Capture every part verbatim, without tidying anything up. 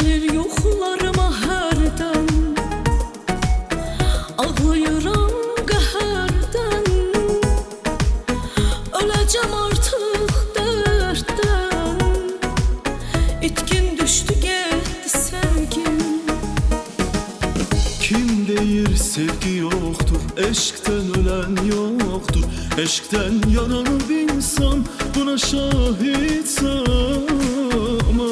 gəlir yoxlarıma hərdən, ağlayıram qəhərdən, öləcəm artıq dərddən, itkin düşdü getdi sevgim. Kim deyir sevgi yoktur, eşkten ölen yoktur. Eşkten yananıp insan buna şahit zaman.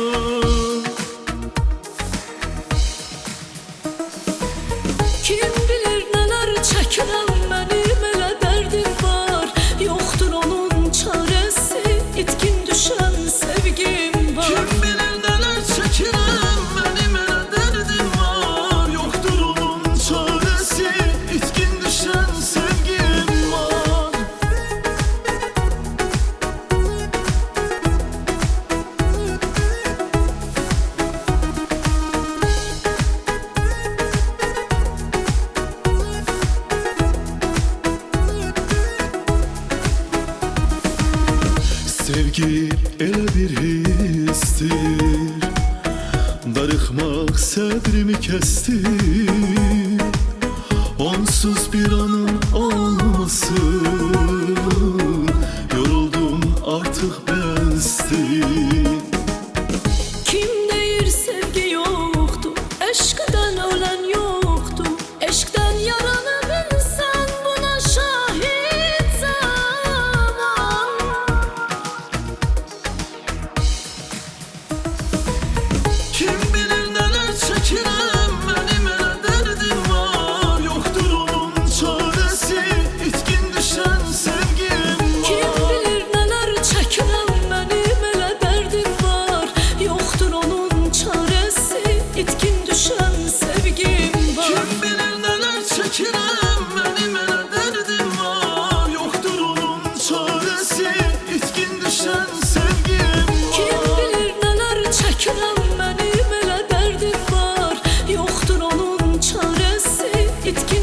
Kim bilir neler çəkirəm, mənim elə dərdim var. Yoxdur onun çarəsi, itkin düşən sevgim var. Kim bilir neler çəkirəm, mənim elə dərdim var. Yoktur onun çarəsi, itkin düşən sevgim var. Sevgi elə bir histir, darıxmaq səbrimi kəstir. Onsuz bir anın olmasın, yoruldum artıq bəsdir. Kim deyir sevgi yoxdur, eşqdən ölən yoxdur. Eşqdən yaranıb insan buna şahid zaman. Kim bilir neler çəkirəm, mənim elə dərdim var. Yoxdur onun çarəsi, itkin düşən sevgim var. Kim bilir neler çəkirəm, mənim elə dərdim var. Yoxdur onun çarəsi, itkin düşən sevgim var. Kim bilir neler çəkirəm, mənim elə dərdim var. Yoxdur onun çarəsi, itkin düşən sevgim var. Kim bilir neler çəkirəm, mənim elə dərdim var. Yoxdur onun çarəsi, itkin